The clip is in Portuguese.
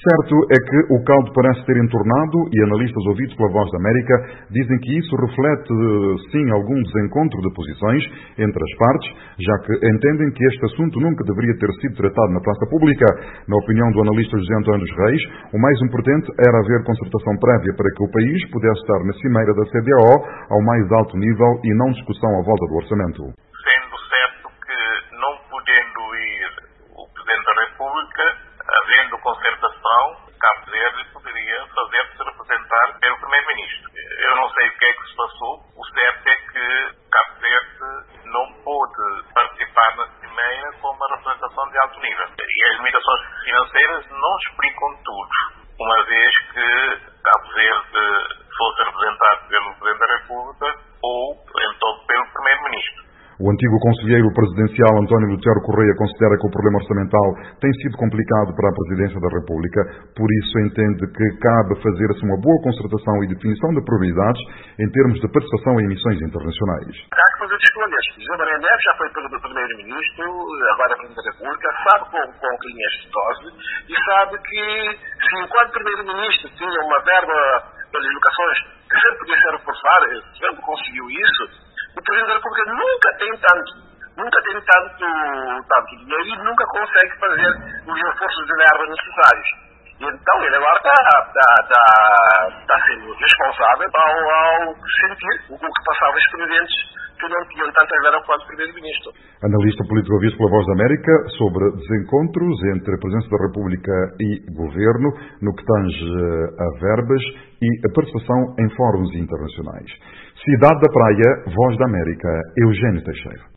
Certo é que o caldo parece ter entornado e analistas ouvidos pela Voz da América dizem que isso reflete, sim, algum desencontro de posições entre as partes, já que entendem que este assunto nunca deveria ter sido tratado na praça pública. Na opinião do analista José António dos Reis, o mais importante era haver concertação prévia para que o país pudesse estar na cimeira da CDAO ao mais alto nível e não discussão à volta do orçamento. Sendo certo que, não podendo ir o Presidente da República, havendo concertação, Cabo Verde poderia fazer-se representar pelo Primeiro-Ministro. Eu não sei o que é que se passou. O certo é que Cabo Verde não pôde participar na cimeira com uma representação de alto nível. E as limitações financeiras não explicam tudo, uma vez que Cabo Verde fosse representado pelo Presidente da República ou então pelo Primeiro-Ministro. O antigo conselheiro presidencial António Lutero Correia considera que o problema orçamental tem sido complicado para a Presidência da República, por isso entende que cabe fazer-se uma boa concertação e definição de prioridades em termos de participação em missões internacionais. Há que fazer escolhas. José Maria Neves já foi pelo Primeiro-Ministro, agora Presidente da República, sabe com quem é este dose e sabe que se enquanto Primeiro-Ministro tinha uma verba para as educações que sempre podia ser reforçada, sempre conseguiu isso, o Presidente da República nunca tem tanto dinheiro e nunca consegue fazer os reforços de verba necessários. E então ele agora está sendo responsável ao sentir o que passavam os presidentes que não tinham tanta verba quanto o Primeiro-Ministro. Analista político ouvido pela Voz da América sobre desencontros entre a Presidência da República e Governo no que tange a verbas e a participação em fóruns internacionais. Cidade da Praia, Voz da América, Eugênio Teixeira.